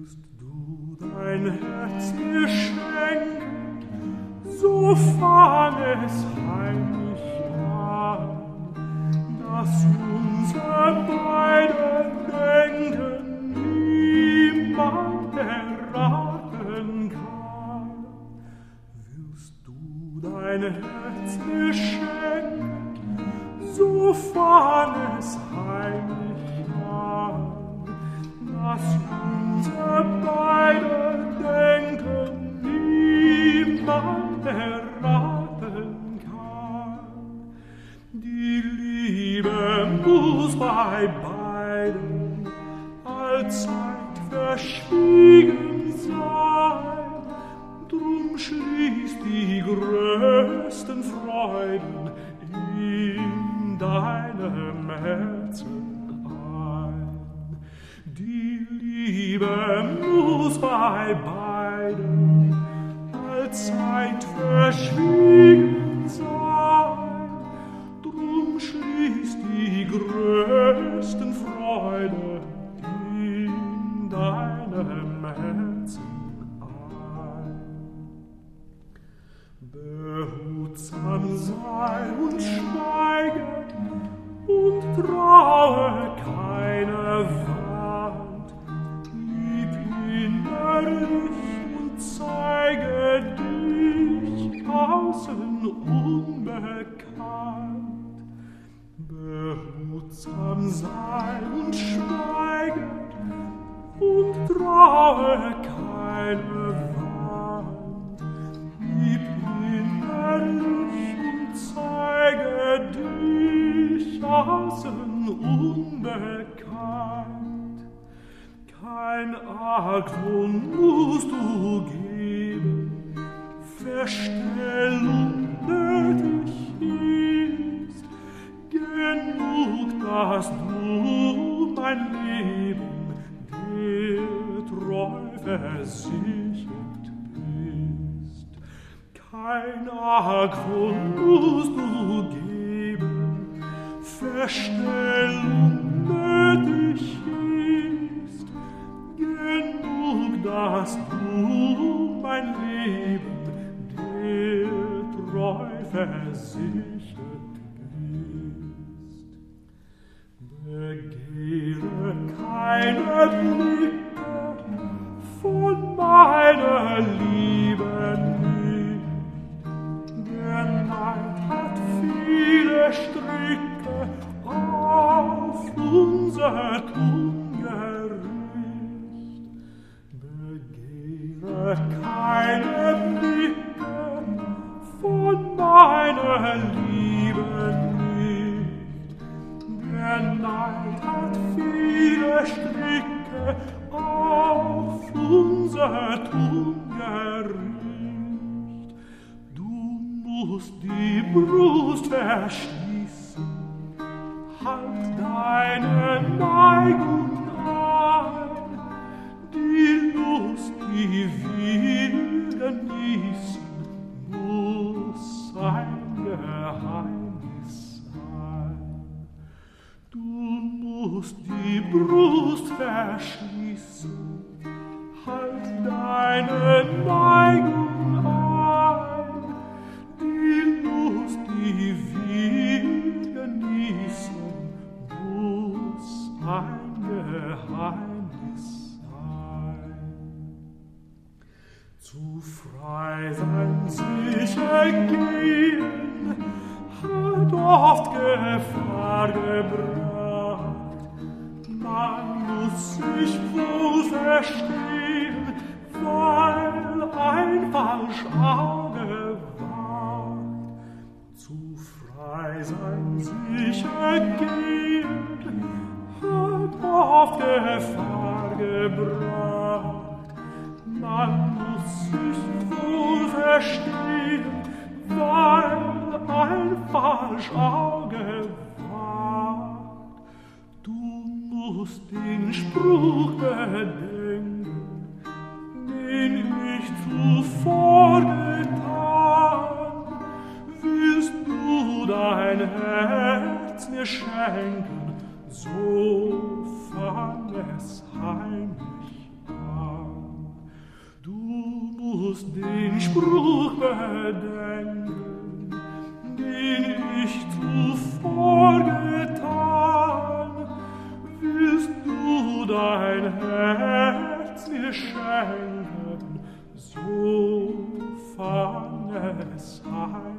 Willst du dein Herz mir schenken, so fang es heimlich an, dass unser beider Denken niemand erraten kann. Willst du dein Herz mir schenken, so fang es heimlich an, dass unser beider Denken niemand erraten kann. Die Liebe muss bei beiden allzeit verschwiegen sein, drum schließ die größten Freuden in deinem Herzen ein. Die Liebe muss bei beiden allzeit verschwiegen sein, drum schließ die größten Freuden in deinem Herzen ein. Behutsam sei und schweige und traue keine Wand, lieb innerlich und zeige dich außen unbekannt. Behutsam sei und schweige und traue keine Wand, lieb innerlich und zeige dich außen unbekannt. Kein Argwohn musst du geben, Verstellung nötig ist, genug, dass du mein Leben dir treu versichert bist. Kein Argwohn musst du geben, Verstellung nötig ist, genug, dass du mein Leben dir treu versichert bist. Begehre keine Blicke von meiner Liebe nicht, der Neid hat viele Stricke auf unser Tun gericht. Begehre keine Blicke von meiner Liebe nicht, der Neid hat viele Stricke auf unser Tun gericht. Du musst die Brust verschließen, halt deine Neigung ein, die Lust, die wir genießen, muss ein Geheimnis sein. Du musst die Brust verschließen, halt deine Neigung ein, die Lust, die wir genießen, muss ein Geheimnis sein. Zu frei sein, sicher gehen, hat oft Gefahr gebracht. Man muss sich wohl verstehen, weil ein falsch Auge wagt. Zu frei sein, sicher gehen, hat oft Gefahr gebracht. Man muss sich wohl verstehen, weil ein falsch Auge wagt. Du musst den Spruch bedenken, den ich zuvor getan. Willst du dein Herz mir schenken, so fang es heimlich an. mußt den Spruch bedenken, den ich zuvor getan. Willst du dein Herz mir schenken, so fang es an.